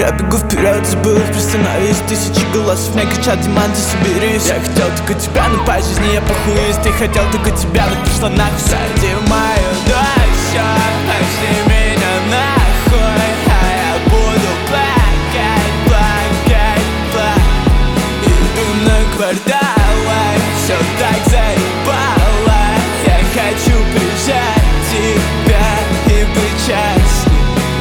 Я бегу вперед, забыл приостановись. Тысячи голосов мне кричат: Диман, ты соберись. Я хотел только тебя, но по жизни я похуист. Ты хотел только тебя, но пришла нахуй. Сади мою дочь, пошли меня нахуй. А я буду плакать, плакать, плакать. Иду на кварталы, все так заебало. Я хочу прижать тебя и быть счастлив.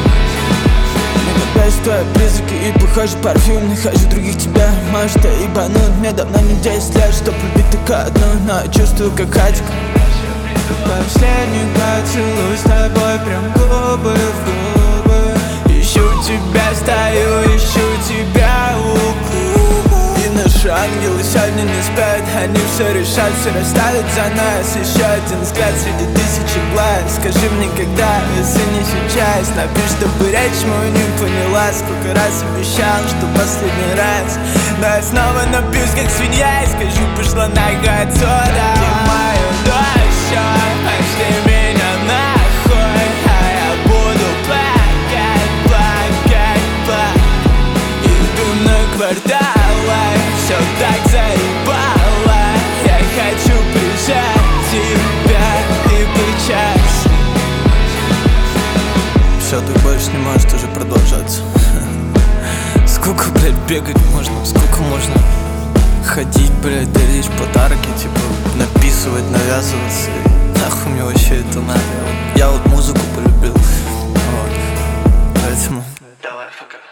Твои призраки и похожий парфюм. Не хочу других тебя, может я ебанут. Мне давно не 10 лет, чтоб любить только одну, но я чувствую как Адик. Последний поцелуй с тобой, прям губы в губы. Ищу тебя, стою, ищу тебя у клуба. И наши ангелы сегодня не спят. Они все решат, все расставят за нас. Еще один взгляд среди тысячи глаз. Скажи мне, когда, если не сейчас. Напиши, чтобы речь мою не поняла. Сколько раз обещал, что последний раз. Но я снова напьюсь, как свинья. И скажу, пошла нахуй отсюда. Ты мою дочь, пошли меня нахуй. А я буду плакать, плакать, плакать. Иду на кварталы, все так заебало. Я хочу прижать тебя и быть счастлив. Все, так больше не может уже продолжаться. Сколько, блядь, бегать можно? Сколько можно ходить, блядь, дарить подарки, типа написывать, навязываться? Нахуй мне вообще это надо? Я вот музыку полюбил, вот. Поэтому давай, пока.